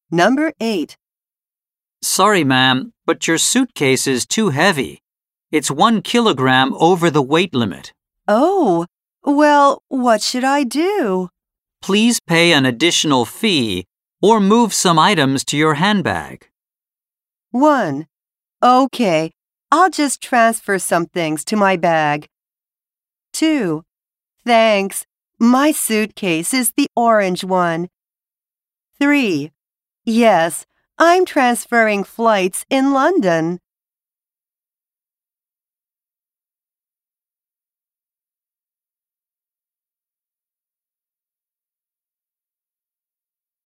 Number 8. Sorry, ma'am, but your suitcase is too heavy. It's 1 kilogram over the weight limit. Oh, well, what should I do? Please pay an additional fee or move some items to your handbag. 1. Okay, I'll just transfer some things to my bag. 2. Thanks, my suitcase is the orange one. 3. Yes, I'm transferring flights in London.